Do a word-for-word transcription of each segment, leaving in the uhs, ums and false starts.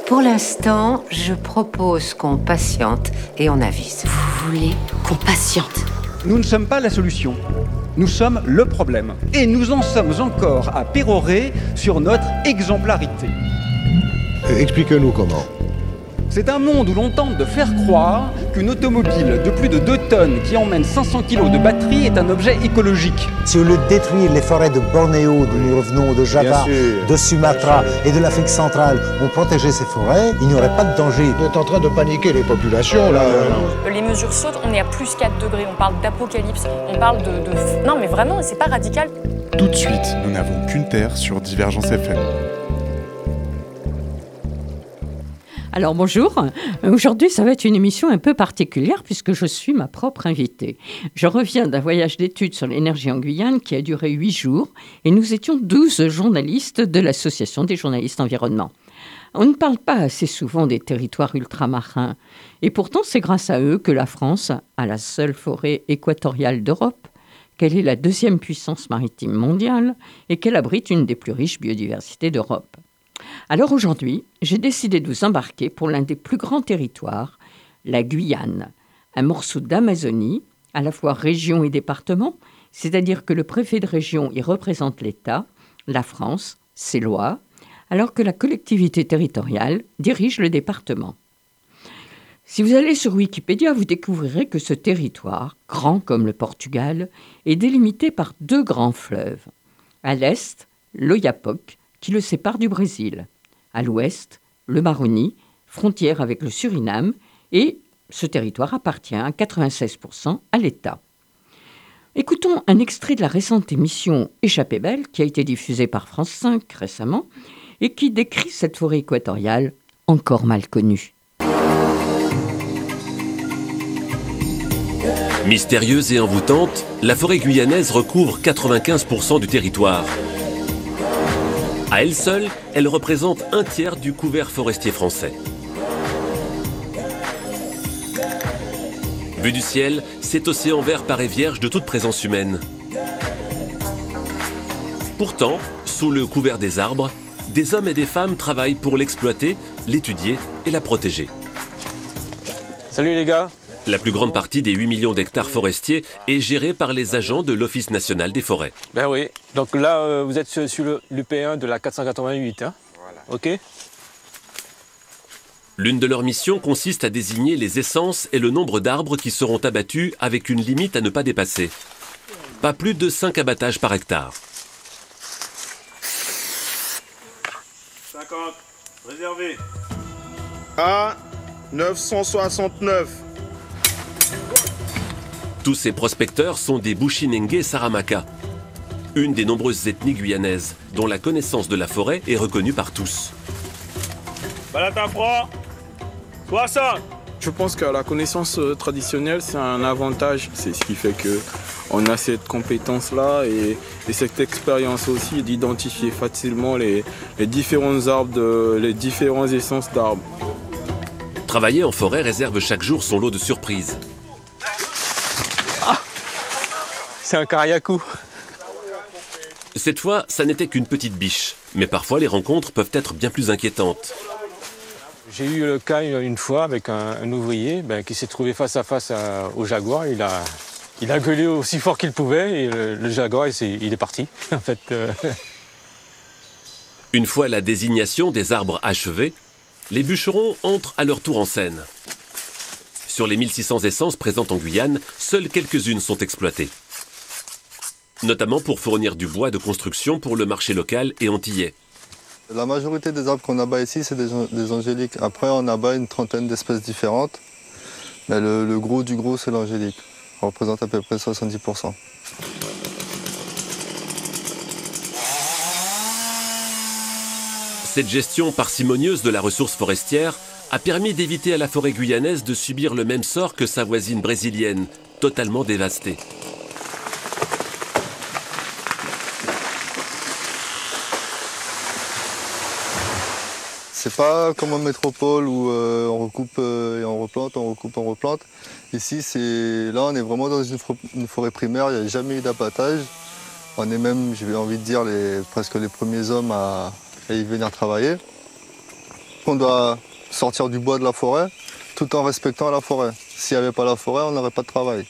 Pour l'instant, je propose qu'on patiente et on avise. Vous voulez qu'on patiente? Nous ne sommes pas la solution. Nous sommes le problème. Et nous en sommes encore à pérorer sur notre exemplarité. Expliquez-nous comment. C'est un monde où l'on tente de faire croire qu'une automobile de plus de deux tonnes qui emmène cinq cents kilos de batterie est un objet écologique. Si au lieu de détruire les forêts de Bornéo, d'où nous revenons, de Java, de Sumatra et de l'Afrique centrale, on protégeait ces forêts, il n'y aurait pas de danger. Vous êtes en train de paniquer les populations, là. Les mesures sautent, on est à plus quatre degrés, on parle d'apocalypse, on parle de, de... Non mais vraiment, c'est pas radical. Tout de suite, nous n'avons qu'une terre sur Divergence F M. Alors bonjour, aujourd'hui ça va être une émission un peu particulière puisque je suis ma propre invitée. Je reviens d'un voyage d'études sur l'énergie en Guyane qui a duré huit jours et nous étions douze journalistes de l'Association des journalistes environnement. On ne parle pas assez souvent des territoires ultramarins et pourtant c'est grâce à eux que la France a la seule forêt équatoriale d'Europe, qu'elle est la deuxième puissance maritime mondiale et qu'elle abrite une des plus riches biodiversités d'Europe. Alors aujourd'hui, j'ai décidé de vous embarquer pour l'un des plus grands territoires, la Guyane, un morceau d'Amazonie, à la fois région et département, c'est-à-dire que le préfet de région y représente l'État, la France, ses lois, alors que la collectivité territoriale dirige le département. Si vous allez sur Wikipédia, vous découvrirez que ce territoire, grand comme le Portugal, est délimité par deux grands fleuves. À l'est, l'Oyapock, qui le sépare du Brésil. À l'ouest, le Maroni, frontière avec le Suriname, et ce territoire appartient à quatre-vingt-seize pour cent à l'État. Écoutons un extrait de la récente émission Échappée belle, qui a été diffusée par France cinq récemment, et qui décrit cette forêt équatoriale encore mal connue. Mystérieuse et envoûtante, la forêt guyanaise recouvre quatre-vingt-quinze pour cent du territoire. À elle seule, elle représente un tiers du couvert forestier français. Vu du ciel, cet océan vert paraît vierge de toute présence humaine. Pourtant, sous le couvert des arbres, des hommes et des femmes travaillent pour l'exploiter, l'étudier et la protéger. Salut les gars. La plus grande partie des huit millions d'hectares forestiers est gérée par les agents de l'Office national des forêts. Ben oui, donc là euh, vous êtes sur, sur l'U P un de la quatre cent quatre-vingt-huit, hein. Voilà. Ok. L'une de leurs missions consiste à désigner les essences et le nombre d'arbres qui seront abattus avec une limite à ne pas dépasser. Pas plus de cinq abattages par hectare. cinquante, réservé. A neuf cent soixante-neuf. Tous ces prospecteurs sont des Bushinengue Saramaka, une des nombreuses ethnies guyanaises, dont la connaissance de la forêt est reconnue par tous. Balata froid, soixante. Je pense que la connaissance traditionnelle, c'est un avantage. C'est ce qui fait qu'on a cette compétence-là et, et cette expérience aussi d'identifier facilement les, les différents arbres, de, les différentes essences d'arbres. Travailler en forêt réserve chaque jour son lot de surprises. C'est un cariacou. Cette fois, ça n'était qu'une petite biche. Mais parfois, les rencontres peuvent être bien plus inquiétantes. J'ai eu le cas une fois avec un, un ouvrier ben, qui s'est trouvé face à face à, au jaguar. Il a, il a gueulé aussi fort qu'il pouvait et le, le jaguar, il, est, il est parti. En fait, euh... Une fois la désignation des arbres achevée, les bûcherons entrent à leur tour en scène. Sur les mille six cents essences présentes en Guyane, seules quelques-unes sont exploitées. Notamment pour fournir du bois de construction pour le marché local et antillais. La majorité des arbres qu'on abat ici, c'est des, des angéliques. Après, on abat une trentaine d'espèces différentes. Mais le, le gros du gros, c'est l'angélique. On représente à peu près soixante-dix pour cent. Cette gestion parcimonieuse de la ressource forestière a permis d'éviter à la forêt guyanaise de subir le même sort que sa voisine brésilienne, totalement dévastée. C'est pas comme en métropole où euh, on recoupe euh, et on replante, on recoupe, on replante. Ici, c'est là, on est vraiment dans une, une forêt primaire, il n'y a jamais eu d'abattage. On est même, j'ai envie de dire, les, presque les premiers hommes à, à y venir travailler. qu'on doit sortir du bois de la forêt tout en respectant la forêt. S'il n'y avait pas la forêt, on n'aurait pas de travail.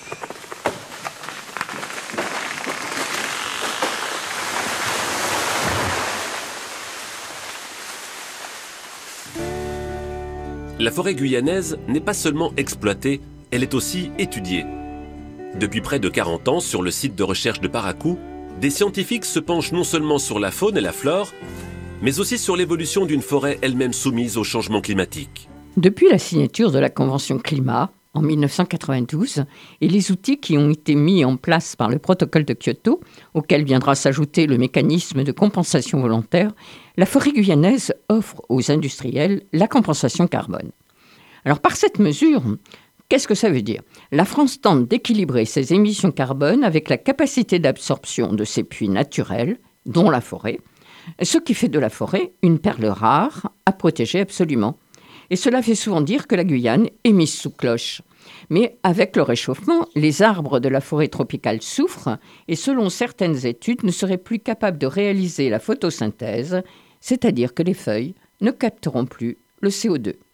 La forêt guyanaise n'est pas seulement exploitée, elle est aussi étudiée. Depuis près de quarante ans, sur le site de recherche de Parakou, des scientifiques se penchent non seulement sur la faune et la flore, mais aussi sur l'évolution d'une forêt elle-même soumise au changement climatique. Depuis la signature de la Convention climat en mille neuf cent quatre-vingt-douze et les outils qui ont été mis en place par le protocole de Kyoto, auquel viendra s'ajouter le mécanisme de compensation volontaire, la forêt guyanaise offre aux industriels la compensation carbone. Alors par cette mesure, qu'est-ce que ça veut dire ? La France tente d'équilibrer ses émissions carbone avec la capacité d'absorption de ses puits naturels, dont la forêt, ce qui fait de la forêt une perle rare à protéger absolument. Et cela fait souvent dire que la Guyane est mise sous cloche. Mais avec le réchauffement, les arbres de la forêt tropicale souffrent et selon certaines études ne seraient plus capables de réaliser la photosynthèse, c'est-à-dire que les feuilles ne capteront plus le C O deux.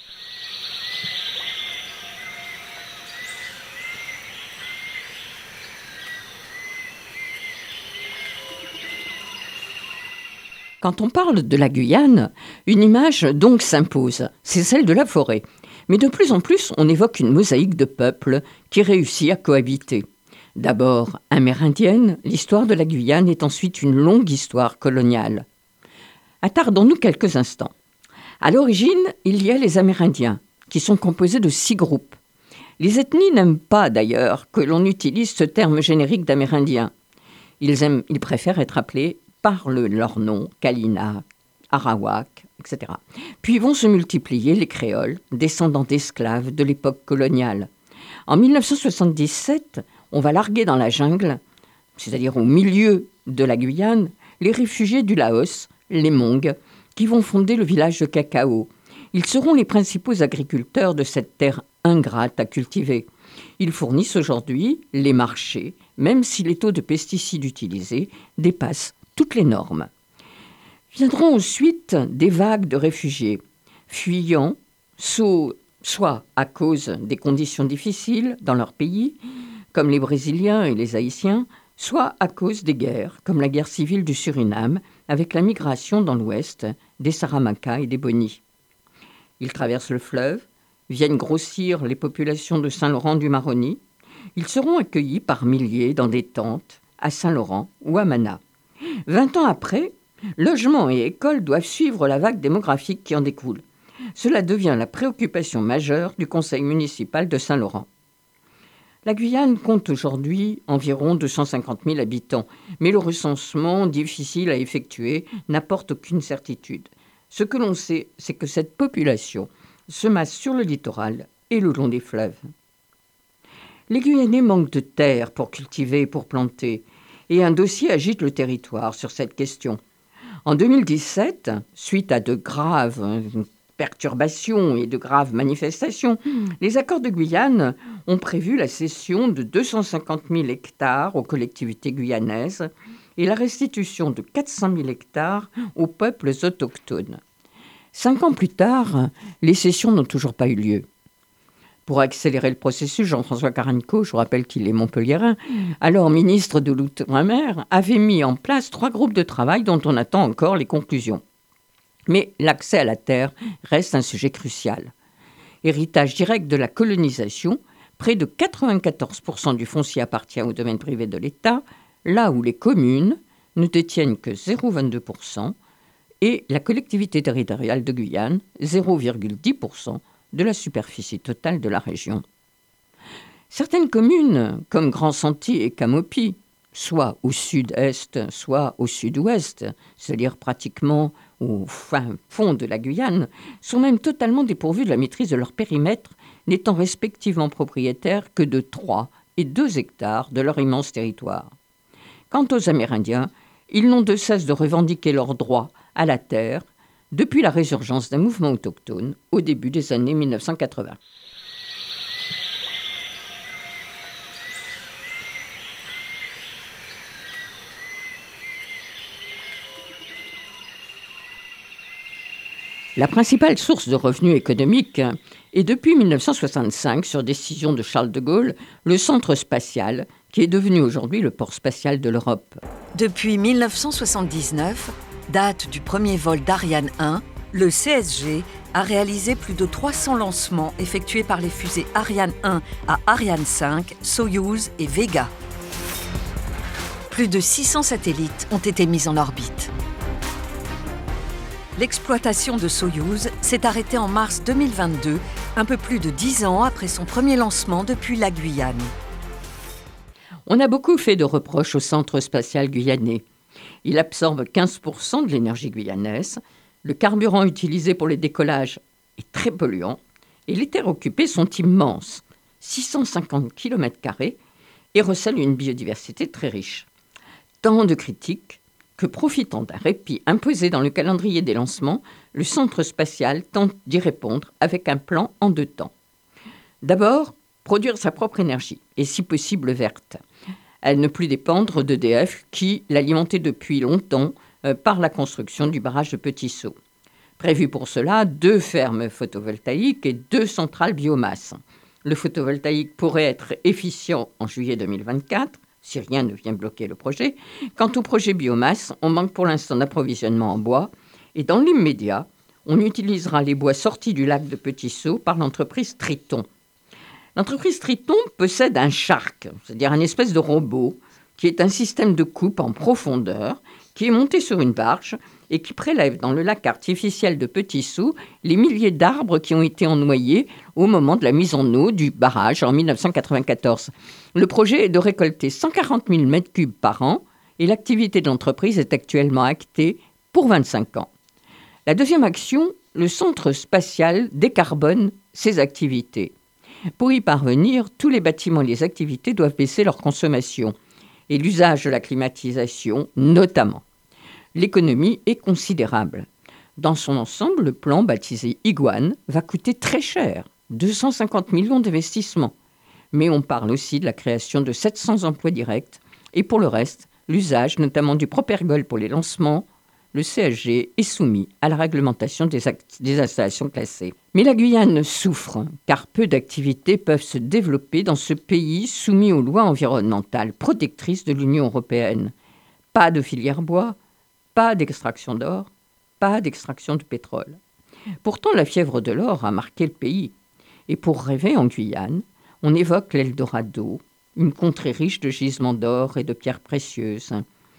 Quand on parle de la Guyane, une image donc s'impose, c'est celle de la forêt. Mais de plus en plus, on évoque une mosaïque de peuples qui réussit à cohabiter. D'abord amérindienne, l'histoire de la Guyane est ensuite une longue histoire coloniale. Attardons-nous quelques instants. À l'origine, il y a les Amérindiens, qui sont composés de six groupes. Les ethnies n'aiment pas d'ailleurs que l'on utilise ce terme générique d'Amérindiens. Ils, aiment, ils préfèrent être appelés par le, leur nom, Kalina, Arawak, et cetera. Puis vont se multiplier les créoles, descendants d'esclaves de l'époque coloniale. En mille neuf cent soixante-dix-sept, on va larguer dans la jungle, c'est-à-dire au milieu de la Guyane, les réfugiés du Laos, les Hmong, qui vont fonder le village de Cacao. Ils seront les principaux agriculteurs de cette terre ingrate à cultiver. Ils fournissent aujourd'hui les marchés, même si les taux de pesticides utilisés dépassent toutes les normes. Viendront ensuite des vagues de réfugiés, fuyant so, soit à cause des conditions difficiles dans leur pays, comme les Brésiliens et les Haïtiens, soit à cause des guerres, comme la guerre civile du Suriname, avec la migration dans l'ouest des Saramacas et des Boni. Ils traversent le fleuve, viennent grossir les populations de Saint-Laurent-du-Maroni. Ils seront accueillis par milliers dans des tentes à Saint-Laurent ou à Mana. Vingt ans après, logements et écoles doivent suivre la vague démographique qui en découle. Cela devient la préoccupation majeure du conseil municipal de Saint-Laurent. La Guyane compte aujourd'hui environ deux cent cinquante mille habitants, mais le recensement, difficile à effectuer, n'apporte aucune certitude. Ce que l'on sait, c'est que cette population se masse sur le littoral et le long des fleuves. Les Guyanais manquent de terre pour cultiver et pour planter, et un dossier agite le territoire sur cette question. En deux mille dix-sept, suite à de graves perturbations et de graves manifestations, les accords de Guyane ont prévu la cession de deux cent cinquante mille hectares aux collectivités guyanaises et la restitution de quatre cent mille hectares aux peuples autochtones. Cinq ans plus tard, les cessions n'ont toujours pas eu lieu. Pour accélérer le processus, Jean-François Carenco, je vous rappelle qu'il est montpelliérain, alors ministre de l'Outre-mer, avait mis en place trois groupes de travail dont on attend encore les conclusions. Mais l'accès à la terre reste un sujet crucial. Héritage direct de la colonisation, près de quatre-vingt-quatorze pour cent du foncier appartient au domaine privé de l'État, là où les communes ne détiennent que zéro virgule vingt-deux pour cent et la collectivité territoriale de Guyane, zéro virgule dix pour cent de la superficie totale de la région. Certaines communes, comme Grand Sentier et Camopi, soit au sud-est, soit au sud-ouest, c'est-à-dire pratiquement au fin fond de la Guyane, sont même totalement dépourvues de la maîtrise de leur périmètre, n'étant respectivement propriétaires que de trois et deux hectares de leur immense territoire. Quant aux Amérindiens, ils n'ont de cesse de revendiquer leurs droits à la terre depuis la résurgence d'un mouvement autochtone au début des années mille neuf cent quatre-vingts. La principale source de revenus économiques est depuis mille neuf cent soixante-cinq, sur décision de Charles de Gaulle, le centre spatial, qui est devenu aujourd'hui le port spatial de l'Europe. Depuis mille neuf cent soixante-dix-neuf, date du premier vol d'Ariane un, le C S G a réalisé plus de trois cents lancements effectués par les fusées Ariane un à Ariane cinq, Soyouz et Vega. Plus de six cents satellites ont été mis en orbite. L'exploitation de Soyouz s'est arrêtée en mars deux mille vingt-deux, un peu plus de dix ans après son premier lancement depuis la Guyane. On a beaucoup fait de reproches au centre spatial guyanais. Il absorbe quinze pour cent de l'énergie guyanaise, le carburant utilisé pour les décollages est très polluant et les terres occupées sont immenses, six cent cinquante kilomètres carrés, et recèlent une biodiversité très riche. Tant de critiques que, profitant d'un répit imposé dans le calendrier des lancements, le centre spatial tente d'y répondre avec un plan en deux temps. D'abord, produire sa propre énergie, et si possible verte. Elle ne plus dépendre d'E D F qui l'alimentait depuis longtemps euh, par la construction du barrage de Petit-Saut. Prévu pour cela, deux fermes photovoltaïques et deux centrales biomasse. Le photovoltaïque pourrait être efficient en juillet deux mille vingt-quatre, si rien ne vient bloquer le projet. Quant au projet biomasse, on manque pour l'instant d'approvisionnement en bois. Et dans l'immédiat, on utilisera les bois sortis du lac de Petit-Saut par l'entreprise Triton. L'entreprise Triton possède un Shark, c'est-à-dire une espèce de robot, qui est un système de coupe en profondeur, qui est monté sur une barge et qui prélève dans le lac artificiel de Petit-Saut les milliers d'arbres qui ont été ennoyés au moment de la mise en eau du barrage en mille neuf cent quatre-vingt-quatorze. Le projet est de récolter cent quarante mille mètres cubes par an et l'activité de l'entreprise est actuellement actée pour vingt-cinq ans. La deuxième action, le centre spatial décarbone ses activités. Pour y parvenir, tous les bâtiments et les activités doivent baisser leur consommation et l'usage de la climatisation notamment. L'économie est considérable. Dans son ensemble, le plan baptisé Iguane va coûter très cher, deux cent cinquante millions d'investissements. Mais on parle aussi de la création de sept cents emplois directs et pour le reste, l'usage notamment du propergol pour les lancements, le C S G est soumis à la réglementation des, act- des installations classées. Mais la Guyane souffre, car peu d'activités peuvent se développer dans ce pays soumis aux lois environnementales protectrices de l'Union européenne. Pas de filière bois, pas d'extraction d'or, pas d'extraction de pétrole. Pourtant, la fièvre de l'or a marqué le pays. Et pour rêver en Guyane, on évoque l'Eldorado, une contrée riche de gisements d'or et de pierres précieuses.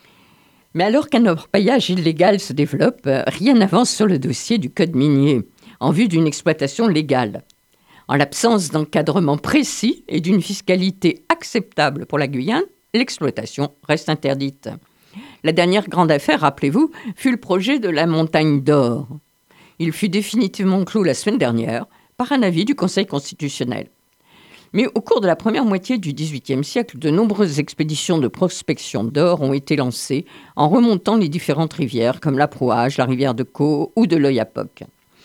Mais alors qu'un orpaillage illégal se développe, rien n'avance sur le dossier du code minier, en vue d'une exploitation légale. En l'absence d'encadrement précis et d'une fiscalité acceptable pour la Guyane, l'exploitation reste interdite. La dernière grande affaire, rappelez-vous, fut le projet de la montagne d'or. Il fut définitivement clos la semaine dernière par un avis du Conseil constitutionnel. Mais au cours de la première moitié du dix-huitième siècle, de nombreuses expéditions de prospection d'or ont été lancées en remontant les différentes rivières comme la Prouage, la rivière de Caux ou de l'Oyapock.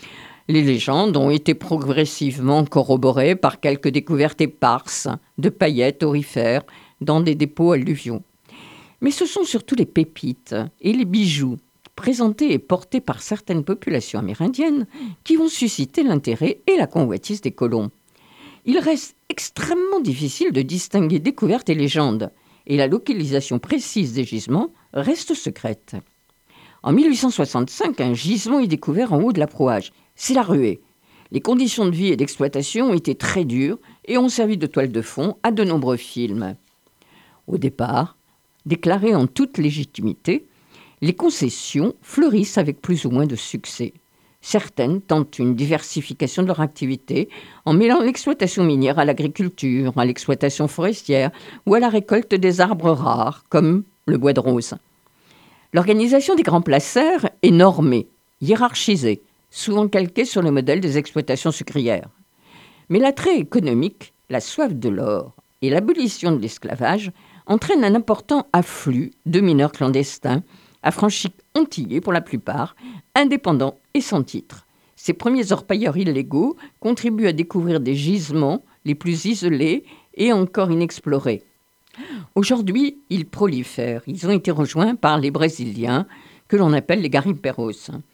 Les légendes ont été progressivement corroborées par quelques découvertes éparses de paillettes aurifères dans des dépôts alluviaux. Mais ce sont surtout les pépites et les bijoux présentés et portés par certaines populations amérindiennes qui vont susciter l'intérêt et la convoitise des colons. Il reste extrêmement difficile de distinguer découvertes et légendes, et la localisation précise des gisements reste secrète. En mille huit cent soixante-cinq, un gisement est découvert en haut de la Prouage. C'est la ruée. Les conditions de vie et d'exploitation ont été très dures et ont servi de toile de fond à de nombreux films. Au départ, déclarées en toute légitimité, les concessions fleurissent avec plus ou moins de succès. Certaines tentent une diversification de leur activité en mêlant l'exploitation minière à l'agriculture, à l'exploitation forestière ou à la récolte des arbres rares, comme le bois de rose. L'organisation des grands placers est normée, hiérarchisée, souvent calquée sur le modèle des exploitations sucrières. Mais l'attrait économique, la soif de l'or et l'abolition de l'esclavage entraînent un important afflux de mineurs clandestins, affranchis antillais pour la plupart, indépendants et sans titre. Ces premiers orpailleurs illégaux contribuent à découvrir des gisements les plus isolés et encore inexplorés. Aujourd'hui, ils prolifèrent. Ils ont été rejoints par les Brésiliens, que l'on appelle les garimpeiros.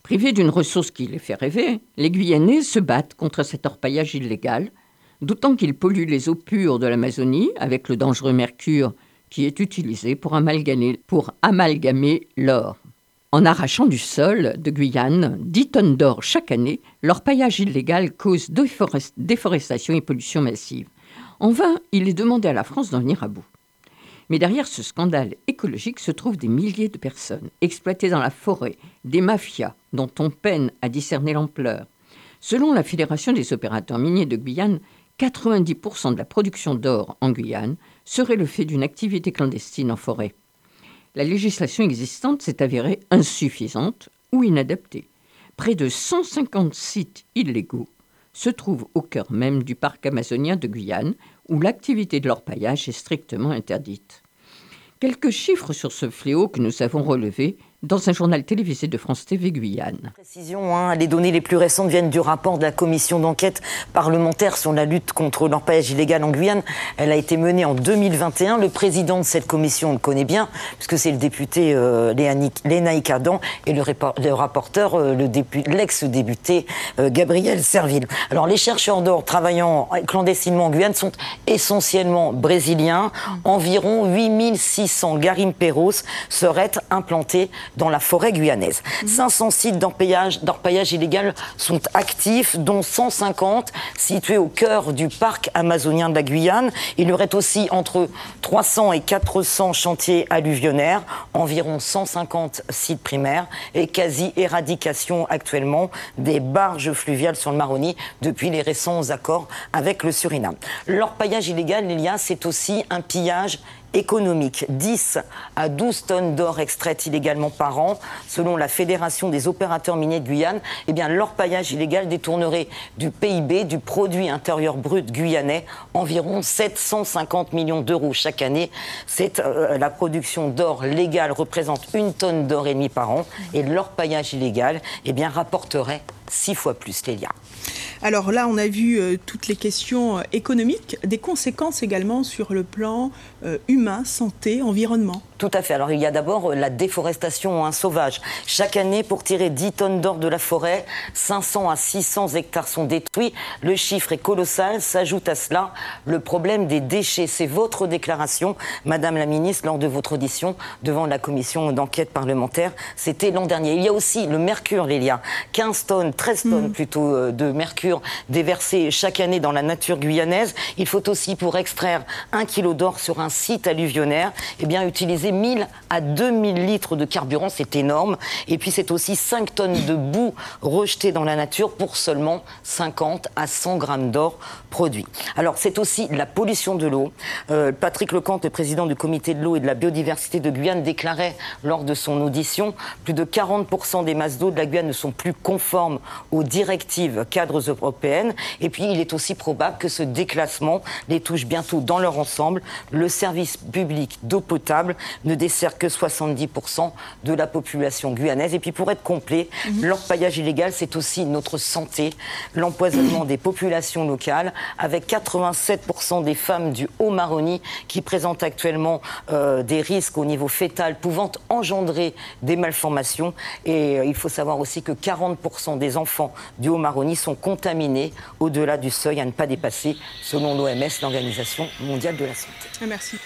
Privés d'une ressource qui les fait rêver, les Guyanais se battent contre cet orpaillage illégal, d'autant qu'il pollue les eaux pures de l'Amazonie avec le dangereux mercure qui est utilisé pour amalgamer, pour amalgamer l'or. En arrachant du sol de Guyane dix tonnes d'or chaque année, l'orpaillage illégal cause déforest- déforestation et pollution massive. En vain, il est demandé à la France d'en venir à bout. Mais derrière ce scandale écologique se trouvent des milliers de personnes exploitées dans la forêt, des mafias dont on peine à discerner l'ampleur. Selon la Fédération des opérateurs miniers de Guyane, quatre-vingt-dix pour cent de la production d'or en Guyane serait le fait d'une activité clandestine en forêt. La législation existante s'est avérée insuffisante ou inadaptée. Près de cent cinquante sites illégaux se trouvent au cœur même du parc amazonien de Guyane, où l'activité de l'orpaillage est strictement interdite. Quelques chiffres sur ce fléau que nous avons relevé dans un journal télévisé de France T V Guyane. Précision, hein, les données les plus récentes viennent du rapport de la commission d'enquête parlementaire sur la lutte contre l'orpaillage illégal en Guyane. Elle a été menée en deux mille vingt et un. Le président de cette commission, on le connaît bien, puisque c'est le député euh, Lénaïque Adam et le, le rapporteur, euh, le dépu- l'ex-député euh, Gabriel Serville. Alors les chercheurs d'or travaillant clandestinement en Guyane sont essentiellement brésiliens. Environ huit mille six cents garimperos seraient implantés dans la forêt guyanaise. Mmh. cinq cents sites d'orpaillage, d'orpaillage illégal sont actifs, dont cent cinquante situés au cœur du parc amazonien de la Guyane. Il y aurait aussi entre trois cents et quatre cents chantiers alluvionnaires, environ cent cinquante sites primaires et quasi-éradication actuellement des barges fluviales sur le Maroni depuis les récents accords avec le Suriname. L'orpaillage illégal, Lélia, c'est aussi un pillage économique. dix à douze tonnes d'or extraites illégalement par an. Selon la Fédération des opérateurs miniers de Guyane, eh bien, l'orpaillage illégal détournerait du P I B, du produit intérieur brut guyanais, environ sept cent cinquante millions d'euros chaque année. C'est, euh, la production d'or légale représente une tonne d'or et demi par an et l'orpaillage illégal eh bien, rapporterait six fois plus, Lélia. Alors là, on a vu euh, toutes les questions euh, économiques, des conséquences également sur le plan euh, humain, santé, environnement. Tout à fait. Alors il y a d'abord la déforestation hein, sauvage. Chaque année, pour tirer dix tonnes d'or de la forêt, cinq cents à six cents hectares sont détruits. Le chiffre est colossal. S'ajoute à cela le problème des déchets. C'est votre déclaration, Madame la Ministre, lors de votre audition devant la commission d'enquête parlementaire. C'était l'an dernier. Il y a aussi le mercure, Lélia. quinze tonnes, treize tonnes mmh. plutôt euh, de mercure déversé chaque année dans la nature guyanaise. Il faut aussi, pour extraire un kilo d'or sur un site alluvionnaire, eh bien, utiliser mille à deux mille litres de carburant, c'est énorme. Et puis c'est aussi cinq tonnes de boue rejetées dans la nature pour seulement cinquante à cent grammes d'or produits. Alors c'est aussi la pollution de l'eau. Euh, Patrick Lecante, le président du comité de l'eau et de la biodiversité de Guyane, déclarait lors de son audition plus de quarante pour cent des masses d'eau de la Guyane ne sont plus conformes aux directives cadres européennes. Et puis il est aussi probable que ce déclassement les touche bientôt dans leur ensemble. Le service public d'eau potable ne dessert que soixante-dix pour cent de la population guyanaise. Et puis pour être complet, mmh. l'orpaillage illégal, c'est aussi notre santé, l'empoisonnement des populations locales, avec quatre-vingt-sept pour cent des femmes du Haut-Maroni qui présentent actuellement euh, des risques au niveau fœtal pouvant engendrer des malformations. Et euh, il faut savoir aussi que quarante pour cent des enfants du Haut-Maroni sont contaminés au-delà du seuil à ne pas dépasser, selon l'O M S, l'Organisation mondiale de la santé. Merci.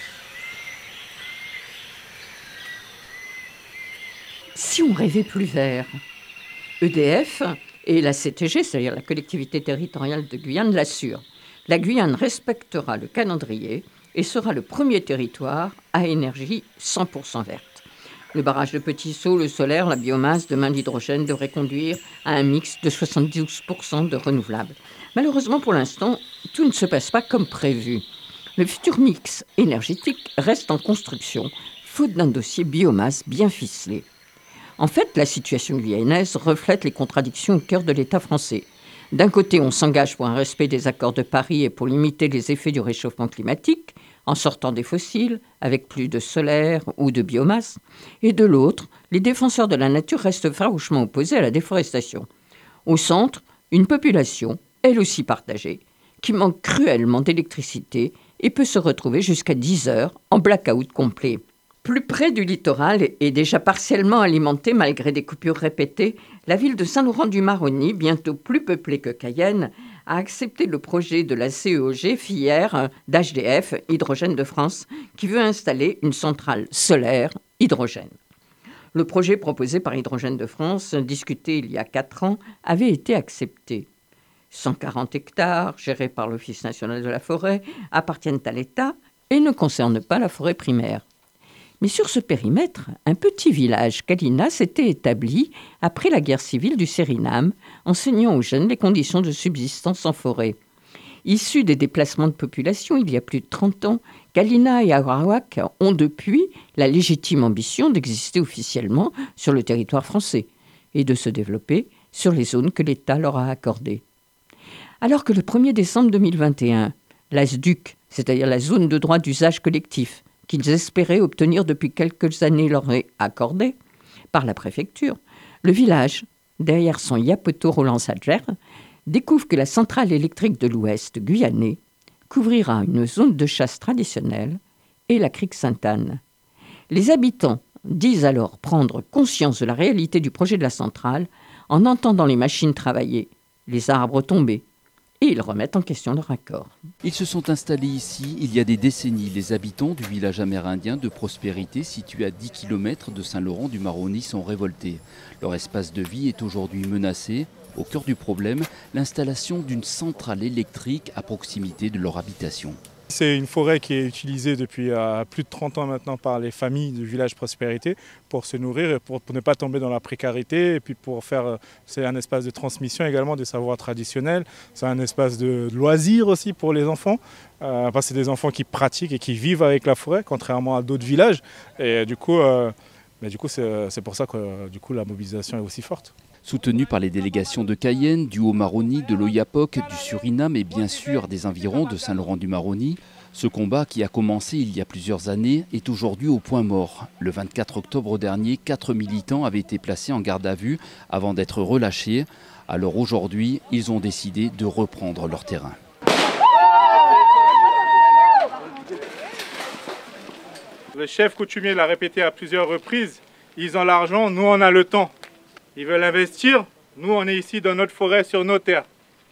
Si on rêvait plus vert, E D F et la C T G, c'est-à-dire la collectivité territoriale de Guyane, l'assurent. La Guyane respectera le calendrier et sera le premier territoire à énergie cent pour cent verte. Le barrage de Petit Saut, le solaire, la biomasse, demain l'hydrogène devraient conduire à un mix de soixante-douze pour cent de renouvelables. Malheureusement, pour l'instant, tout ne se passe pas comme prévu. Le futur mix énergétique reste en construction, faute d'un dossier biomasse bien ficelé. En fait, la situation guyanaise reflète les contradictions au cœur de l'État français. D'un côté, on s'engage pour un respect des accords de Paris et pour limiter les effets du réchauffement climatique, en sortant des fossiles, avec plus de solaire ou de biomasse. Et de l'autre, les défenseurs de la nature restent farouchement opposés à la déforestation. Au centre, une population, elle aussi partagée, qui manque cruellement d'électricité et peut se retrouver jusqu'à dix heures en blackout complet. Plus près du littoral et déjà partiellement alimentée malgré des coupures répétées, la ville de Saint-Laurent-du-Maroni, bientôt plus peuplée que Cayenne, a accepté le projet de la C E O G, filière d'H D F, Hydrogène de France, qui veut installer une centrale solaire hydrogène. Le projet proposé par Hydrogène de France, discuté il y a quatre ans, avait été accepté. cent quarante hectares, gérés par l'Office national de la forêt, appartiennent à l'État et ne concernent pas la forêt primaire. Mais sur ce périmètre, un petit village, Kalina, s'était établi après la guerre civile du Suriname, enseignant aux jeunes les conditions de subsistance en forêt. Issus des déplacements de population il y a plus de trente ans, Kalina et Arawak ont depuis la légitime ambition d'exister officiellement sur le territoire français et de se développer sur les zones que l'État leur a accordées. Alors que le premier décembre deux mille vingt et un, l'A S D U C, c'est-à-dire la zone de droit d'usage collectif, qu'ils espéraient obtenir depuis quelques années leur est accordée par la préfecture, le village, derrière son Yapoto Roland Sadger, découvre que la centrale électrique de l'Ouest guyanais couvrira une zone de chasse traditionnelle et la crique Sainte-Anne. Les habitants disent alors prendre conscience de la réalité du projet de la centrale en entendant les machines travailler, les arbres tomber, et ils remettent en question leur accord. Ils se sont installés ici il y a des décennies. Les habitants du village amérindien de Prospérité, situé à dix kilomètres de Saint-Laurent-du-Maroni, sont révoltés. Leur espace de vie est aujourd'hui menacé. Au cœur du problème, l'installation d'une centrale électrique à proximité de leur habitation. C'est une forêt qui est utilisée depuis euh, plus de trente ans maintenant par les familles du village Prospérité pour se nourrir et pour, pour ne pas tomber dans la précarité. Et puis pour faire, euh, c'est un espace de transmission également des savoirs traditionnels. C'est un espace de, de loisir aussi pour les enfants. Euh, parce que c'est des enfants qui pratiquent et qui vivent avec la forêt, contrairement à d'autres villages. Et du coup, euh, mais du coup c'est, c'est pour ça que euh, du coup, la mobilisation est aussi forte. Soutenu par les délégations de Cayenne, du Haut-Maroni, de l'Oyapock, du Suriname et bien sûr des environs de Saint-Laurent-du-Maroni, ce combat qui a commencé il y a plusieurs années est aujourd'hui au point mort. Le vingt-quatre octobre dernier, quatre militants avaient été placés en garde à vue avant d'être relâchés. Alors aujourd'hui, ils ont décidé de reprendre leur terrain. Le chef coutumier l'a répété à plusieurs reprises, ils ont l'argent, nous on a le temps. Ils veulent investir, nous on est ici dans notre forêt, sur nos terres.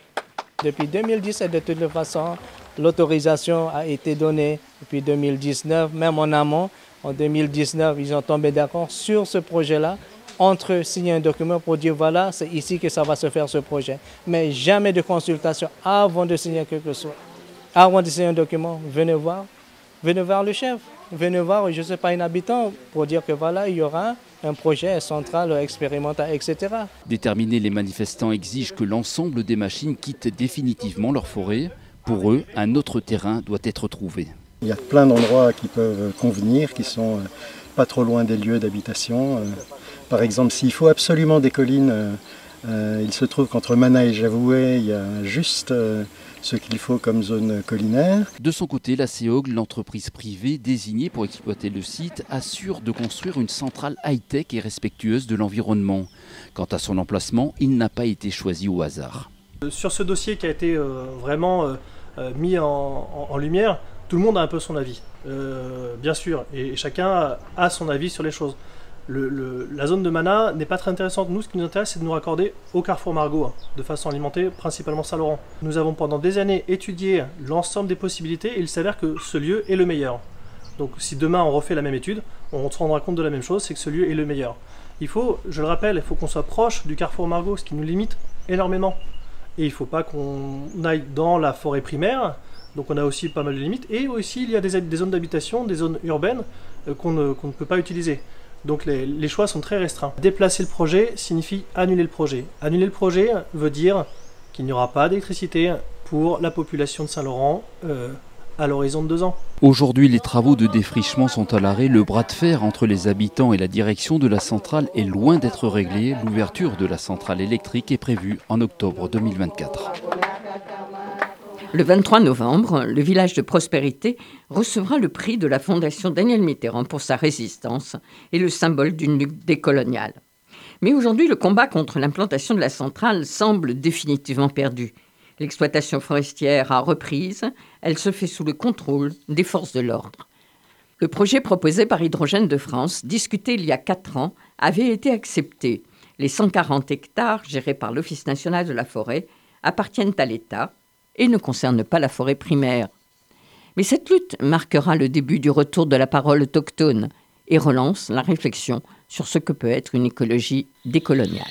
Depuis deux mille dix-sept, de toute façon, l'autorisation a été donnée depuis deux mille dix-neuf, même en amont. En deux mille dix-neuf, ils ont tombé d'accord sur ce projet-là, entre eux signer un document pour dire voilà, c'est ici que ça va se faire ce projet. Mais jamais de consultation avant de signer quelque chose. Avant de signer un document, venez voir, venez voir le chef, venez voir, je ne sais pas, un habitant pour dire que voilà, il y aura un projet central, expérimental, et cetera. Déterminés, les manifestants exigent que l'ensemble des machines quittent définitivement leur forêt. Pour eux, un autre terrain doit être trouvé. Il y a plein d'endroits qui peuvent convenir, qui sont pas trop loin des lieux d'habitation. Par exemple, s'il faut absolument des collines, euh, il se trouve qu'entre Mana et Javoué, il y a juste euh, ce qu'il faut comme zone collinaire. De son côté, la C E O G, l'entreprise privée désignée pour exploiter le site, assure de construire une centrale high-tech et respectueuse de l'environnement. Quant à son emplacement, il n'a pas été choisi au hasard. Sur ce dossier qui a été euh, vraiment euh, mis en, en, en lumière, tout le monde a un peu son avis, euh, bien sûr, et chacun a son avis sur les choses. Le, le, la zone de Mana n'est pas très intéressante. Nous, ce qui nous intéresse, c'est de nous raccorder au Carrefour Margaux, hein, de façon alimentée, principalement Saint-Laurent. Nous avons pendant des années étudié l'ensemble des possibilités et il s'avère que ce lieu est le meilleur. Donc si demain on refait la même étude, on se rendra compte de la même chose, c'est que ce lieu est le meilleur. Il faut, je le rappelle, il faut qu'on soit proche du Carrefour Margaux, ce qui nous limite énormément. Et il ne faut pas qu'on aille dans la forêt primaire, donc on a aussi pas mal de limites. Et aussi il y a des, des zones d'habitation, des zones urbaines euh, qu'on ne, qu'on ne peut pas utiliser. Donc les, les choix sont très restreints. Déplacer le projet signifie annuler le projet. Annuler le projet veut dire qu'il n'y aura pas d'électricité pour la population de Saint-Laurent euh, à l'horizon de deux ans. Aujourd'hui, les travaux de défrichement sont à l'arrêt. Le bras de fer entre les habitants et la direction de la centrale est loin d'être réglé. L'ouverture de la centrale électrique est prévue en octobre deux mille vingt-quatre. Le vingt-trois novembre, le village de Prospérité recevra le prix de la Fondation Daniel Mitterrand pour sa résistance et le symbole d'une lutte décoloniale. Mais aujourd'hui, le combat contre l'implantation de la centrale semble définitivement perdu. L'exploitation forestière a reprise, elle se fait sous le contrôle des forces de l'ordre. Le projet proposé par Hydrogène de France, discuté il y a quatre ans, avait été accepté. Les cent quarante hectares gérés par l'Office national de la forêt appartiennent à l'État et ne concernent pas la forêt primaire. Mais cette lutte marquera le début du retour de la parole autochtone et relance la réflexion sur ce que peut être une écologie décoloniale.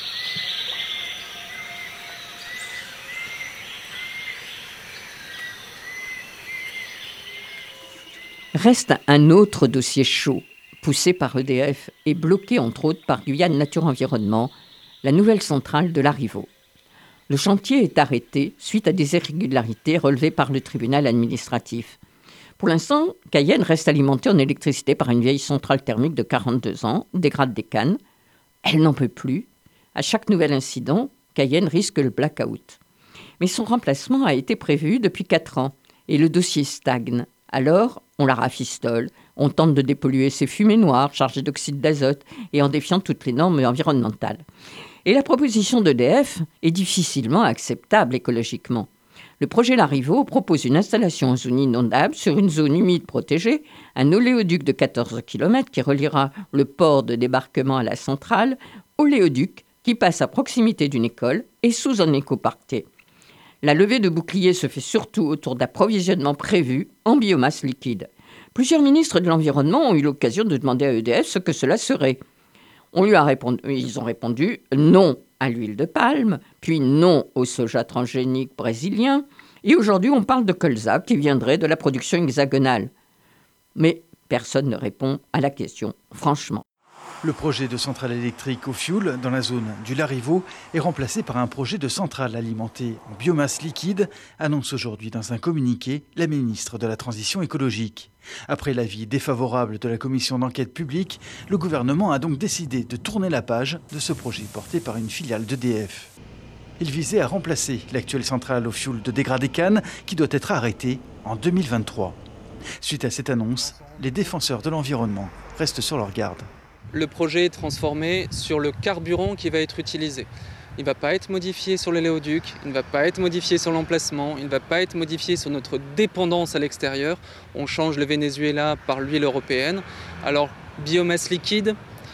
Reste un autre dossier chaud, poussé par E D F et bloqué entre autres par Guyane Nature Environnement, la nouvelle centrale de Larivot. Le chantier est arrêté suite à des irrégularités relevées par le tribunal administratif. Pour l'instant, Cayenne reste alimentée en électricité par une vieille centrale thermique de quarante-deux ans, Dégrade des Cannes. Elle n'en peut plus. À chaque nouvel incident, Cayenne risque le blackout. Mais son remplacement a été prévu depuis quatre ans et le dossier stagne. Alors, on la rafistole, on tente de dépolluer ces fumées noires chargées d'oxyde d'azote et en défiant toutes les normes environnementales. Et la proposition d'E D F est difficilement acceptable écologiquement. Le projet Larivot propose une installation en zone inondable sur une zone humide protégée, un oléoduc de quatorze kilomètres qui reliera le port de débarquement à la centrale, oléoduc qui passe à proximité d'une école et sous un écoparquet. La levée de boucliers se fait surtout autour d'approvisionnements prévus en biomasse liquide. Plusieurs ministres de l'Environnement ont eu l'occasion de demander à E D F ce que cela serait. On lui a répondu, ils ont répondu non à l'huile de palme, puis non au soja transgénique brésilien, et aujourd'hui on parle de colza qui viendrait de la production hexagonale. Mais personne ne répond à la question, franchement. Le projet de centrale électrique au fioul dans la zone du Larivot est remplacé par un projet de centrale alimentée en biomasse liquide, annonce aujourd'hui dans un communiqué la ministre de la Transition écologique. Après l'avis défavorable de la commission d'enquête publique, le gouvernement a donc décidé de tourner la page de ce projet porté par une filiale d'E D F. Il visait à remplacer l'actuelle centrale au fioul de Dégrade des Cannes qui doit être arrêtée en deux mille vingt-trois. Suite à cette annonce, les défenseurs de l'environnement restent sur leur garde. Le projet est transformé sur le carburant qui va être utilisé. Il ne va pas être modifié sur l'éléoduc, il ne va pas être modifié sur l'emplacement, il ne va pas être modifié sur notre dépendance à l'extérieur. On change le Venezuela par l'huile européenne. Alors, biomasse liquide,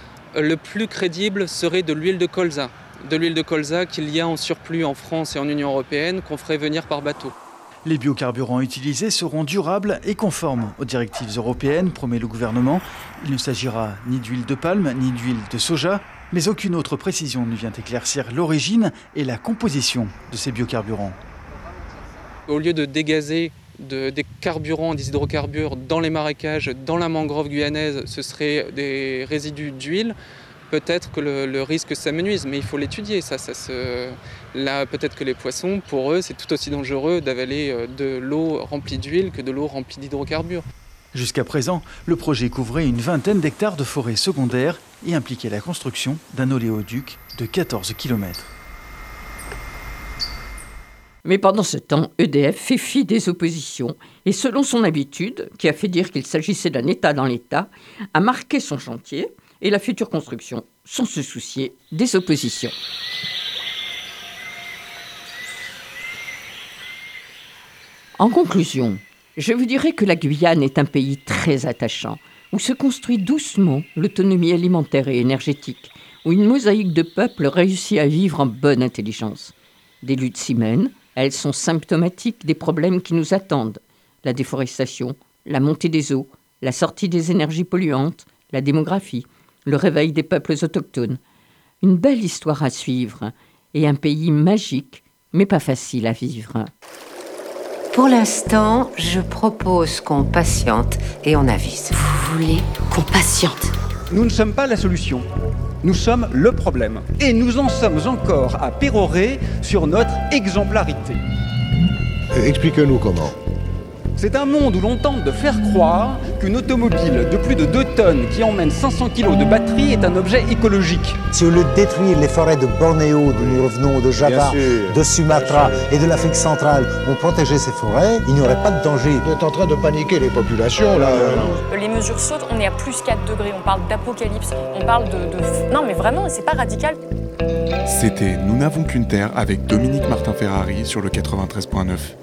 le plus crédible serait de l'huile de colza. De l'huile de colza qu'il y a en surplus en France et en Union européenne qu'on ferait venir par bateau. Les biocarburants utilisés seront durables et conformes aux directives européennes, promet le gouvernement. Il ne s'agira ni d'huile de palme, ni d'huile de soja, mais aucune autre précision ne vient éclaircir l'origine et la composition de ces biocarburants. Au lieu de dégazer de, des carburants, des hydrocarbures dans les marécages, dans la mangrove guyanaise, ce seraient des résidus d'huile. Peut-être que le, le risque s'amenuise, mais il faut l'étudier. Ça, ça se... Là, peut-être que les poissons, pour eux, c'est tout aussi dangereux d'avaler de l'eau remplie d'huile que de l'eau remplie d'hydrocarbures. Jusqu'à présent, le projet couvrait une vingtaine d'hectares de forêts secondaires et impliquait la construction d'un oléoduc de quatorze kilomètres. Mais pendant ce temps, E D F fait fi des oppositions et selon son habitude, qui a fait dire qu'il s'agissait d'un État dans l'État, a marqué son chantier et la future construction sans se soucier des oppositions. En conclusion, je vous dirais que la Guyane est un pays très attachant, où se construit doucement l'autonomie alimentaire et énergétique, où une mosaïque de peuples réussit à vivre en bonne intelligence. Des luttes s'y mènent, elles sont symptomatiques des problèmes qui nous attendent. La déforestation, la montée des eaux, la sortie des énergies polluantes, la démographie, le réveil des peuples autochtones. Une belle histoire à suivre et un pays magique, mais pas facile à vivre. Pour l'instant, je propose qu'on patiente et on avise. Vous voulez qu'on patiente? Nous ne sommes pas la solution. Nous sommes le problème. Et nous en sommes encore à pérorer sur notre exemplarité. Expliquez-nous comment. C'est un monde où l'on tente de faire croire qu'une automobile de plus de deux tonnes qui emmène cinq cents kilos de batterie est un objet écologique. Si au lieu de détruire les forêts de Bornéo, d'où nous revenons, de Java, de Sumatra et de l'Afrique centrale, on protégeait ces forêts, il n'y aurait pas de danger. Vous êtes en train de paniquer les populations, là. Les mesures sautent, on est à plus quatre degrés, on parle d'apocalypse, on parle de, de... Non mais vraiment, c'est pas radical. C'était Nous n'avons qu'une terre avec Dominique Martin-Ferrari sur le quatre-vingt-treize point neuf.